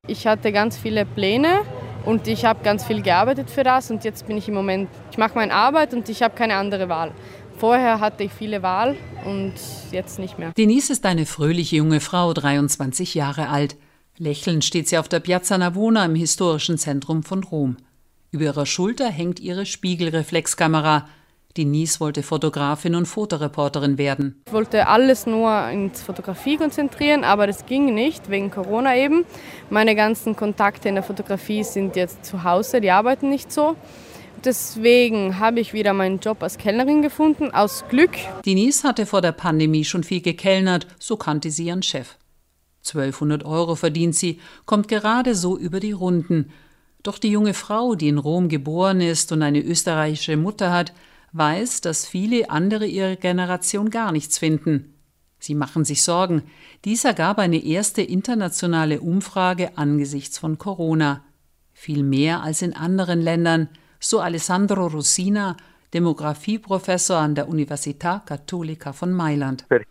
Ich hatte ganz viele Pläne und ich habe ganz viel gearbeitet für das und jetzt bin ich im Moment, ich mache meine Arbeit und ich habe keine andere Wahl. Vorher hatte ich viele Wahl und jetzt nicht mehr. Denise ist eine fröhliche junge Frau, 23 Jahre alt. Lächelnd steht sie auf der Piazza Navona im historischen Zentrum von Rom. Über ihrer Schulter hängt ihre Spiegelreflexkamera. Denise wollte Fotografin und Fotoreporterin werden. Ich wollte alles nur ins Fotografie konzentrieren, aber das ging nicht, wegen Corona eben. Meine ganzen Kontakte in der Fotografie sind jetzt zu Hause, die arbeiten nicht so. Deswegen habe ich wieder meinen Job als Kellnerin gefunden, aus Glück. Denise hatte vor der Pandemie schon viel gekellnert, so kannte sie ihren Chef. 1200 € verdient sie, kommt gerade so über die Runden. Doch die junge Frau, die in Rom geboren ist und eine österreichische Mutter hat, weiß, dass viele andere ihrer Generation gar nichts finden. Sie machen sich Sorgen. Dies ergab eine erste internationale Umfrage angesichts von Corona. Viel mehr als in anderen Ländern, so Alessandro Rossina, Demografieprofessor an der Università Cattolica von Mailand. Weil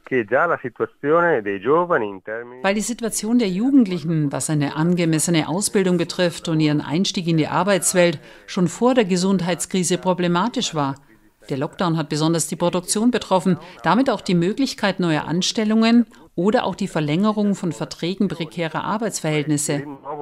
die Situation der Jugendlichen, was eine angemessene Ausbildung betrifft und ihren Einstieg in die Arbeitswelt, schon vor der Gesundheitskrise problematisch war. Der Lockdown hat besonders die Produktion betroffen, damit auch die Möglichkeit neuer Anstellungen oder auch die Verlängerung von Verträgen prekärer Arbeitsverhältnisse.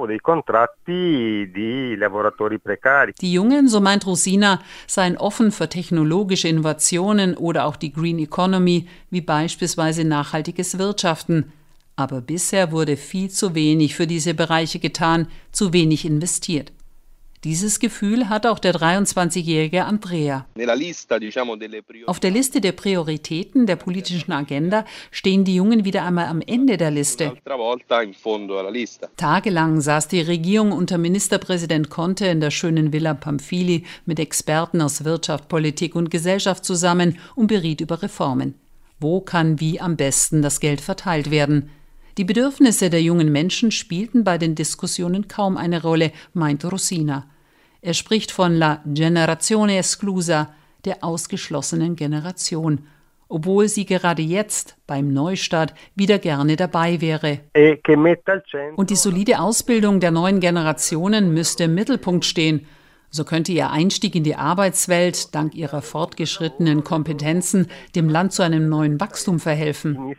Die Jungen, so meint Rossina, seien offen für technologische Innovationen oder auch die Green Economy, wie beispielsweise nachhaltiges Wirtschaften. Aber bisher wurde viel zu wenig für diese Bereiche getan, zu wenig investiert. Dieses Gefühl hat auch der 23-jährige Andrea. Auf der Liste der Prioritäten der politischen Agenda stehen die Jungen wieder einmal am Ende der Liste. Tagelang saß die Regierung unter Ministerpräsident Conte in der schönen Villa Pamphili mit Experten aus Wirtschaft, Politik und Gesellschaft zusammen und beriet über Reformen. Wo kann wie am besten das Geld verteilt werden? Die Bedürfnisse der jungen Menschen spielten bei den Diskussionen kaum eine Rolle, meint Rossina. Er spricht von la generazione esclusa, der ausgeschlossenen Generation, obwohl sie gerade jetzt beim Neustart wieder gerne dabei wäre. Und die solide Ausbildung der neuen Generationen müsste im Mittelpunkt stehen. So könnte ihr Einstieg in die Arbeitswelt dank ihrer fortgeschrittenen Kompetenzen dem Land zu einem neuen Wachstum verhelfen.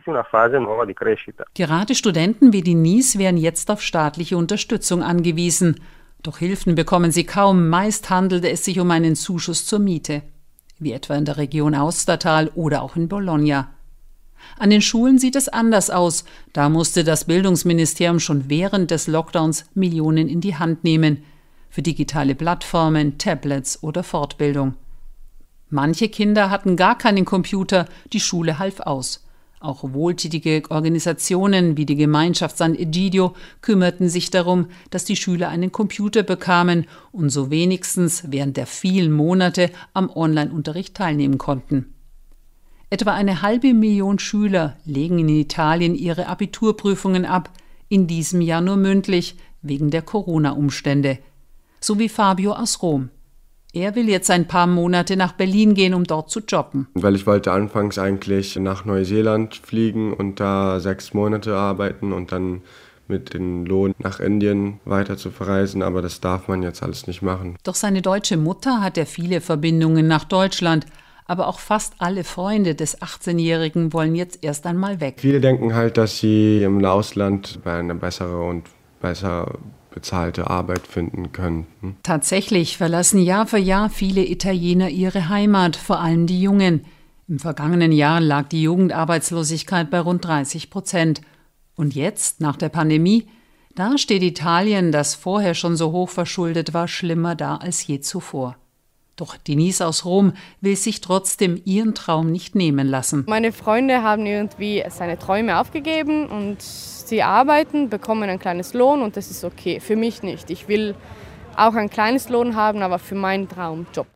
Gerade Studenten wie Denise wären jetzt auf staatliche Unterstützung angewiesen. Doch Hilfen bekommen sie kaum, meist handelte es sich um einen Zuschuss zur Miete, wie etwa in der Region Austertal oder auch in Bologna. An den Schulen sieht es anders aus, da musste das Bildungsministerium schon während des Lockdowns Millionen in die Hand nehmen, für digitale Plattformen, Tablets oder Fortbildung. Manche Kinder hatten gar keinen Computer, die Schule half aus. Auch wohltätige Organisationen wie die Gemeinschaft San Egidio kümmerten sich darum, dass die Schüler einen Computer bekamen und so wenigstens während der vielen Monate am Online-Unterricht teilnehmen konnten. Etwa 500.000 Schüler legen in Italien ihre Abiturprüfungen ab, in diesem Jahr nur mündlich, wegen der Corona-Umstände. So wie Fabio aus Rom. Er will jetzt ein paar Monate nach Berlin gehen, um dort zu jobben. Weil ich wollte anfangs eigentlich nach Neuseeland fliegen und da 6 Monate arbeiten und dann mit dem Lohn nach Indien weiter zu verreisen, aber das darf man jetzt alles nicht machen. Doch seine deutsche Mutter hat ja viele Verbindungen nach Deutschland, aber auch fast alle Freunde des 18-Jährigen wollen jetzt erst einmal weg. Viele denken halt, dass sie im Ausland eine bessere und besser bezahlte Arbeit finden könnten. Tatsächlich verlassen Jahr für Jahr viele Italiener ihre Heimat, vor allem die Jungen. Im vergangenen Jahr lag die Jugendarbeitslosigkeit bei rund 30%. Und jetzt, nach der Pandemie, da steht Italien, das vorher schon so hoch verschuldet war, schlimmer da als je zuvor. Doch Denise aus Rom will sich trotzdem ihren Traum nicht nehmen lassen. Meine Freunde haben irgendwie seine Träume aufgegeben und sie arbeiten, bekommen ein kleines Lohn und das ist okay. Für mich nicht. Ich will auch ein kleines Lohn haben, aber für meinen Traumjob.